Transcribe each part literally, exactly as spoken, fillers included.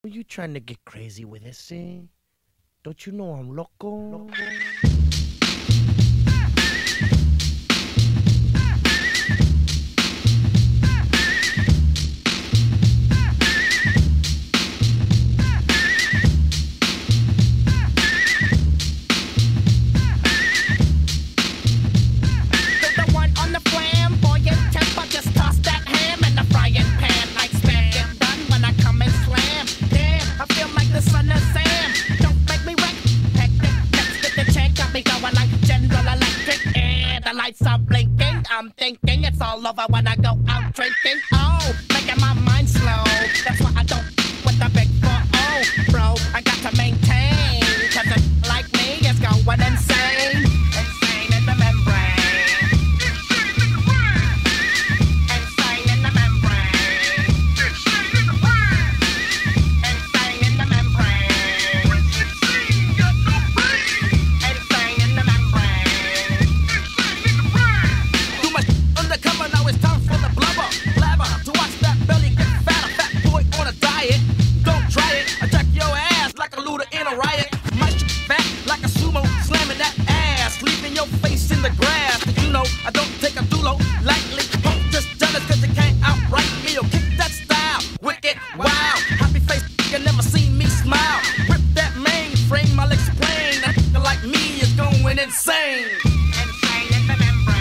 Are you trying to get crazy with this, eh? Don't you know I'm loco? loco? Stop blinking, I'm thinking it's all over when I go out drinking. Oh, making my mind slow. That's why I don't with the big four oh, bro. I got to maintain, cause a like me is going insane. Insane in the membrane. Insane in the membrane. Insane in the membrane. Insane in the membrane. Insane in the membrane. Undercover, now it's time for the blubber. Blabber, to watch that belly get fatter. Fat boy on a diet. Don't try it. I jack your ass like a looter in a riot. My shit fat like a sumo, slamming that ass, leaving your face in the grass. Did you know I don't take a dulo lightly? Punk just jealous cause you can't outright me. Yo, kick that style, wicked, wow. Happy face, you never seen me smile. Rip that mainframe, I'll explain. A nigga like me is going insane. Insane in the membrane.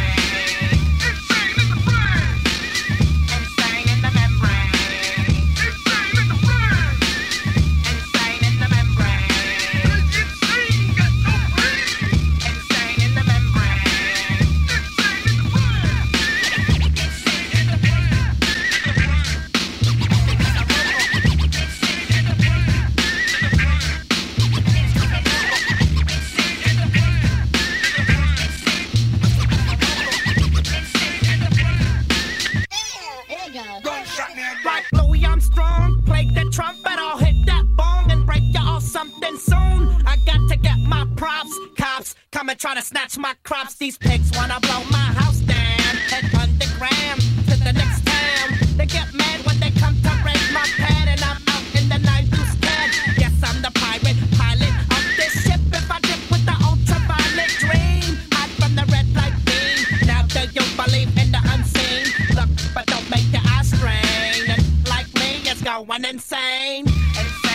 Like Louis Armstrong, play the trumpet, I'll hit that bong and break you off something soon. I got to get my props, cops come and try to snatch my crops. These pigs wanna blow my house down, head underground to the next town. They get mad when they come to raise my pad and I'm out in the night you scared. Yes, I'm the pirate pilot of this ship. If I dip with the ultraviolet dream, hide from the red light beam. Now do you believe in the unseen? Look, but don't make your eyes strain. And like me, it's going insane. insane.